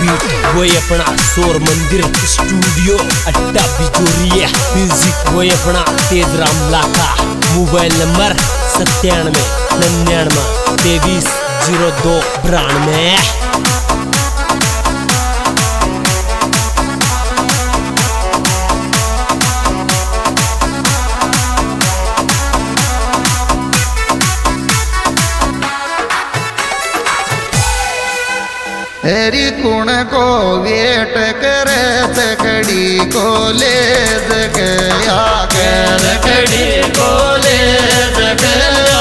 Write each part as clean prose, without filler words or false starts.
Beat वही अपना शोर मंदिर स्टूडियो अट्टा बिजोरिया म्यूजिक वही अपना तेज राम लाखा मोबाइल नंबर 9799230292। हेरी कुण को वेट करे तकड़ी को ले गया तकड़ी को ले गया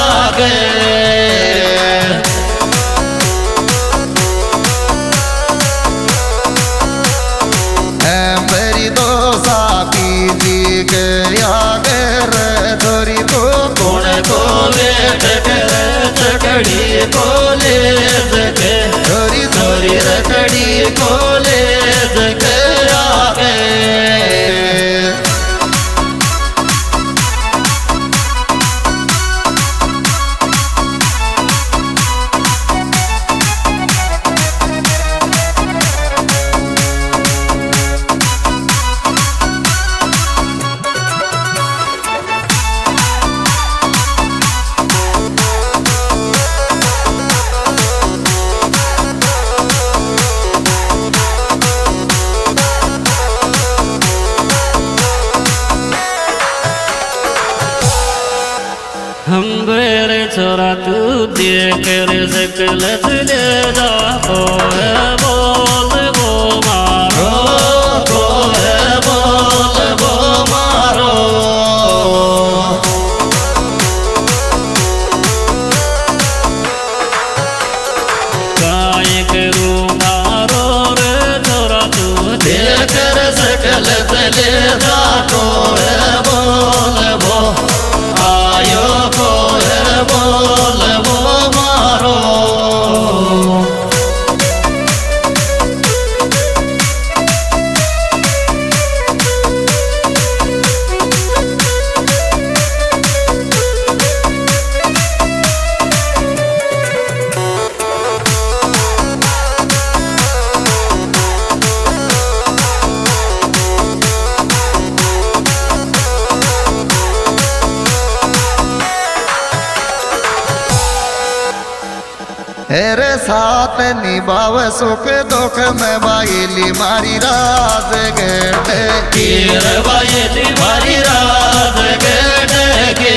मेरी दो साथी जी गया घर धोरी को कुण को वेट करे तकड़ी को ले धोरी धोरी रकड़ी को ले गया हम बेरे छोरा तू देख रे सकल ले जा तो है बोल वो मारो तो है बोल वो मारो काय करूँगा रो रे छोरा तू देख रे सकल ले जा तो है बोल वो आयो को है बोल वो मारो हेरे साथ निभाव सुख दुख में बाइली मारी राज गेटे कीर बाइली मारी राज गेटे के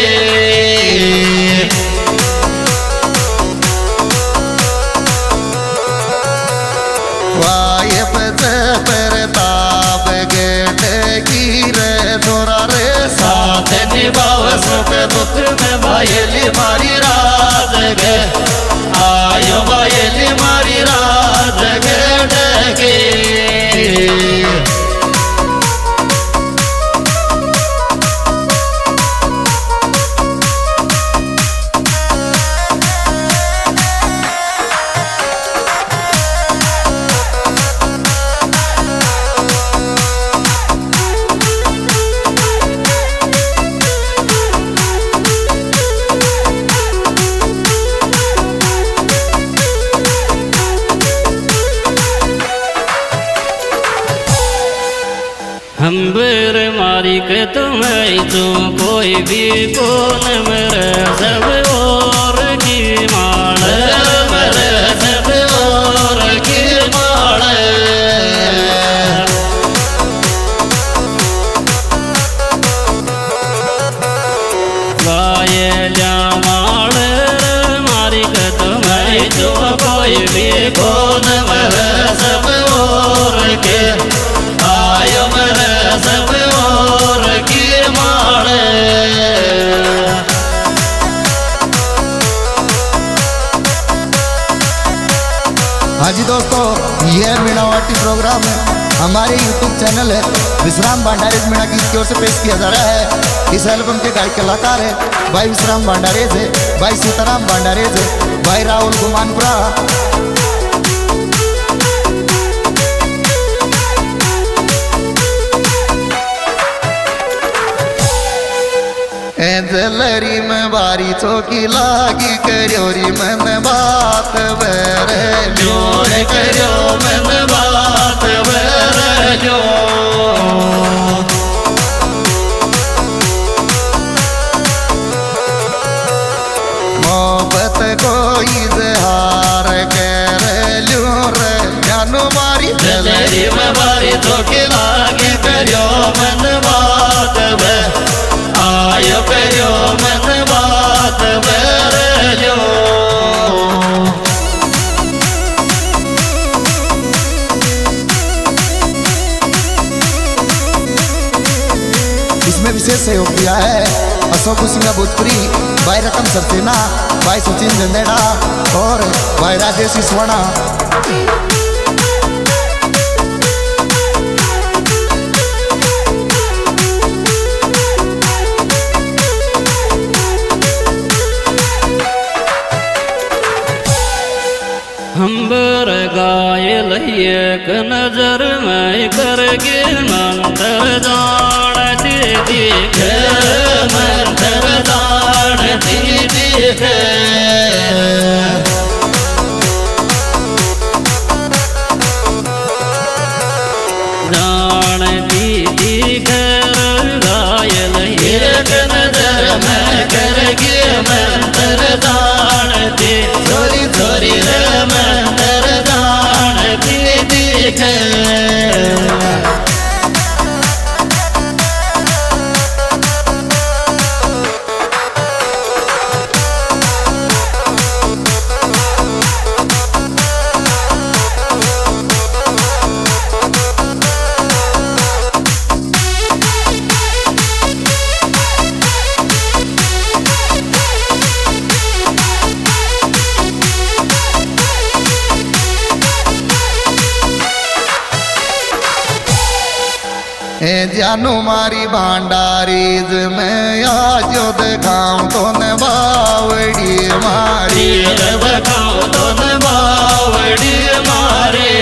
वाइफ से प्रताप गेटे कीर थोड़ा रे साथ निभाव सुख दुख में बाइली मारी राज गे आयो बाइली मारी राज गेटे के हम बेर मारी के तुम्हें तो कोई भी कौन मेरे सब और की माण मेरे सब और की माण गाये माण मारी के तुम्हें तो कोई भी कौन मेरे सब और के आयो मेरे सब और की मारे। हाँ जी दोस्तों, ये मीणावाटी प्रोग्राम है, हमारे YouTube चैनल है विश्राम भंडारेज मीणा गीत की ओर से पेश किया जा रहा है। इस एल्बम के गायक कलाकार है भाई विश्राम भंडारेज है, भाई सीताराम भंडारेज है, भाई राहुल गुमानपुरा। जलरी में बारी चौकी लागी करियोरी मन बात बेरे जोर करो मन बात बर जो मोहब्बत को इजहार कर लूं रे जानू मारी जलरी में बारी चौकी लागी करो मन बात बर आयो करो मन बात बर जो इसमें विशेष सहयोग किया है अशोक सिंह भोजपुरी, भाई रतन सरसेना, भाई सचिन जंदेड़ा और भाई राजेश स्वर्णा। हम्बर गायल एक नजर में करके मंत्र दान दीदी मंत्र दान दीदी दान दीदी गायल एक नजर में करके मंत्र दान दे थोड़ी थोड़ी मंत्र दान दीदी जानू मारी भांडारीज में आज दिखाऊं तो न बावड़ी मारी बखाओ तो न बावड़ी मारे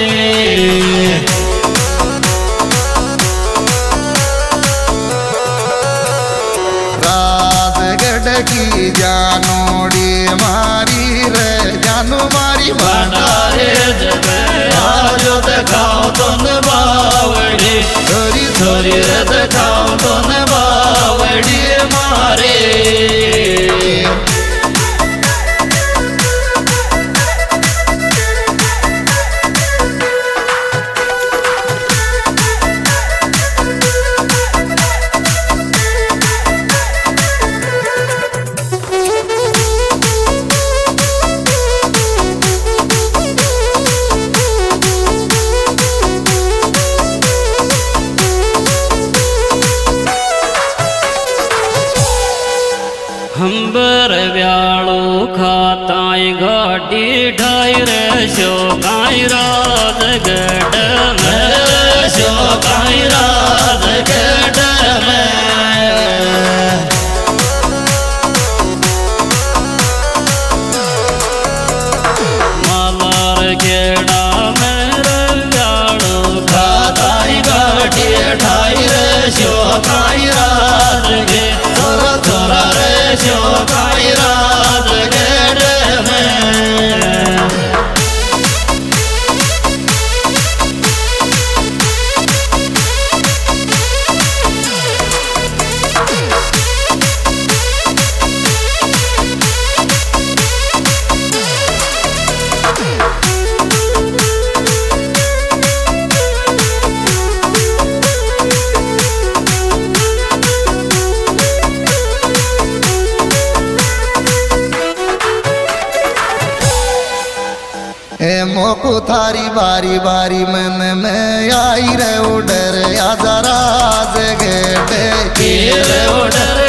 राजगढ़ की जानोड़ी मारी रे जानू मारी भंडारे जब आज दिखाओ तो न बावड़ी छोरी छोरी दिखाओ तो न बावड़ी मारे हम्बर व्यालो खाताई घाटी ढाई रे शोकाई राजगढ़ में शोकाई राजगढ़ में मालार गेड़ा में व्यालो खाताई घाटी ढाई रे शोकाई राजगढ़ थोड़ा थोड़ा शोकाई राजगढ़ में मोको थारी बारी बारी मन में आई रे उडर या जरा जगटे उडर